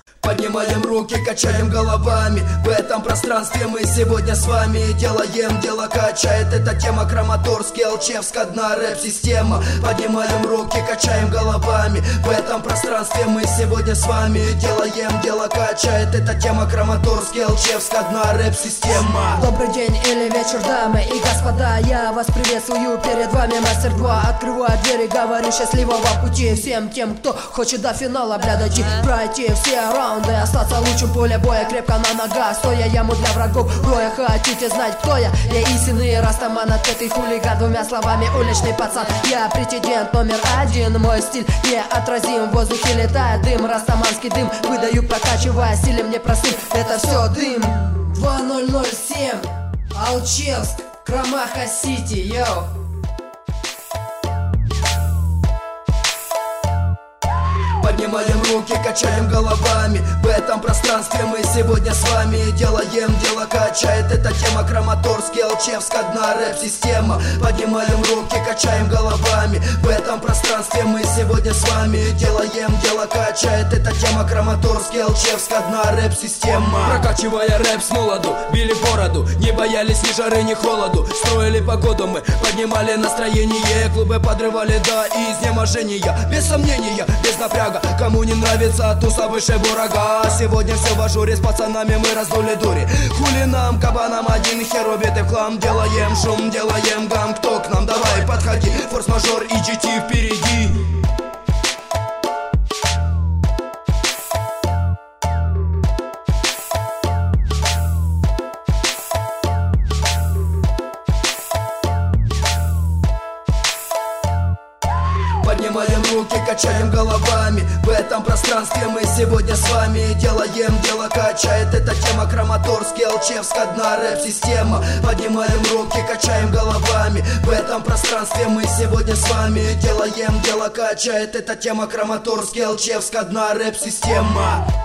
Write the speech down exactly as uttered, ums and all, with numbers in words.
Поднимаем руки, качаем головами. В этом пространстве мы сегодня с вами делаем дело, качает эта тема. Краматорск, Алчевск, одна рэп-система. Поднимаем руки, качаем головами. В этом пространстве мы сегодня с вами делаем дело, качает эта тема. Краматорск, Алчевск, одна рэп-система. Добрый день или вечер, дамы и господа, я вас приветствую, перед вами мастер два. Открываю двери, говорю счастливого пути всем тем, кто хочет до финала, бля, дойти, пройти все раунды, остаться лучшим поле боя, крепко на ногах, стоя яму для врагов роя. Хотите знать, кто я? Я истинный растаман, отпетый хулиган, двумя словами уличный пацан. Я претендент номер один, мой стиль неотразим, в воздухе летает дым, растаманский дым выдаю, прокачивая стилем непростым, это все дым. Два ноль ноль семь, Алчевск, Крамаха-Сити, йоу. Поднимаем руки, качаем головами. В этом пространстве мы сегодня с вами делаем дело, качает эта тема. Краматорск, Алчевск, одна рэп-система. Поднимаем руки, качаем головами. В этом пространстве мы сегодня с вами делаем дело, качает эта тема. Краматорск, Алчевск, одна рэп-система. Прокачивая рэп с молоду, били бороду, не боялись ни жары, ни холоду. Строили погоду мы, поднимали настроение, клубы подрывали до изнеможения. Без сомнения, без напряга, кому не нравится туса выше бурага. Сегодня все в ажуре, с пацанами мы раздули дури. Хули нам, кабанам, один хер убитый в хлам. Делаем шум, делаем гам, кто к нам, давай подходи. Форс-мажор и джи ти впереди. Поднимаем руки, качаем головами. В этом пространстве мы сегодня с вами делаем дело, качает эта тема. Краматорск, Алчевск, одна рэп-система. Поднимаем руки, качаем головами. В этом пространстве мы сегодня с вами делаем дело, качает эта тема. Краматорск, Алчевск, одна рэп-система.